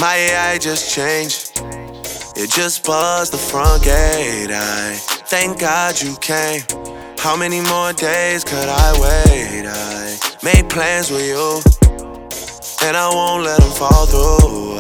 My AI just changed. It just buzzed the front gate. I thank God you came. How many more days could I wait? I made plans with you, and I won't let them fall through.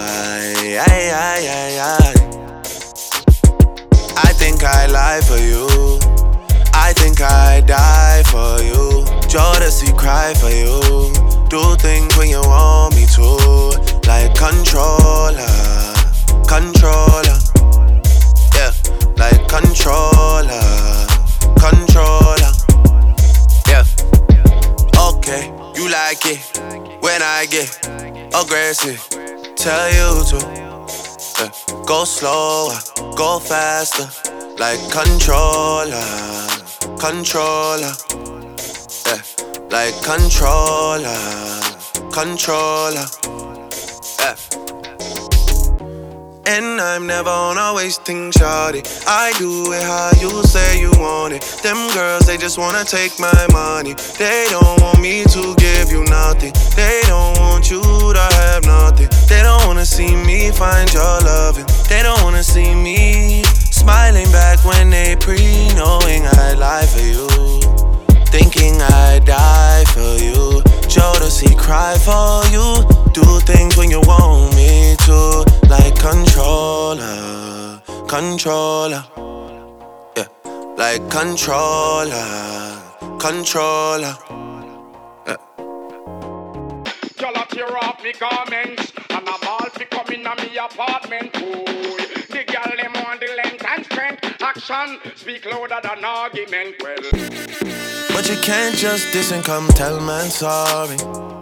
I think I lie for you. I think I die for you. Jodeci cry for you. Do things when you want me to, like controller, controller. Yeah, like controller, controller. Yeah. Okay, you like it when I get aggressive. Tell you to go slower, go faster, like controller, controller. Yeah, like controller, controller. Yeah. And I'm never on a wasting shawty. I do it how you say you want it. Them girls, they just wanna take my money. They don't want me to give you nothing. They don't want you to have nothing. They don't wanna see me find your loving. They don't wanna see me smiling back when they knowing I lie for you, thinking I die for you. Jodeci cry for you. Do things when you want me to, like controller, controller. Yeah, like controller, controller. Yeah. Y'all tear off me garments, and I'm all fi come in a me apartment. Ooh, the girl them want the length and strength. Action speak louder than argument. Well, but you can't just diss and come tell man sorry.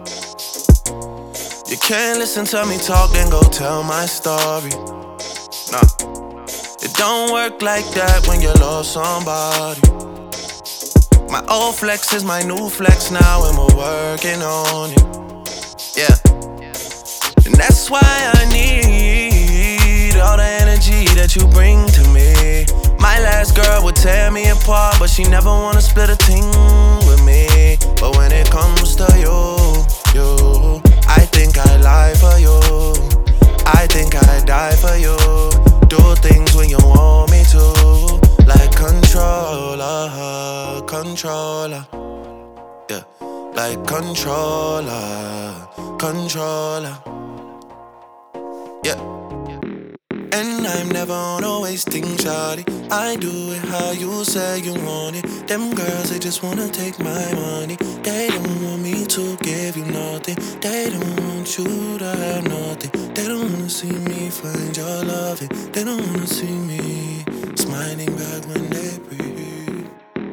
You can't listen to me talk then go tell my story. Nah, it don't work like that when you love somebody. My old flex is my new flex now and we're working on it. Yeah, and that's why I need all the energy that you bring to me. My last girl would tear me apart, but she never wanna split a thing with me. But when it comes to you, I think I lie for you. I think I die for you. Do things when you want me to, like controller, controller. Yeah, like controller, controller. Yeah. And I'm never on a wasting shawty. I do it how you say you want it. Them girls, they just wanna take my money. They don't want me to give you nothing. They don't want you to have nothing. They don't wanna see me find your loving. They don't wanna see me smiling back when they breathe.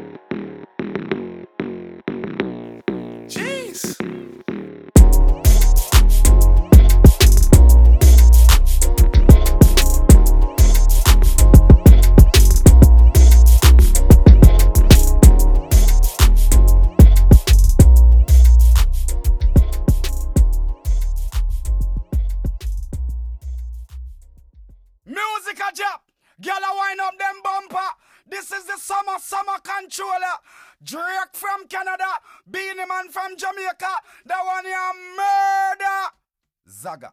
Jeez. music a jap. Girl a wind up them bumper. This is the summer controller. Drake from Canada, Beanie Man from Jamaica. That one here murder. Zaga.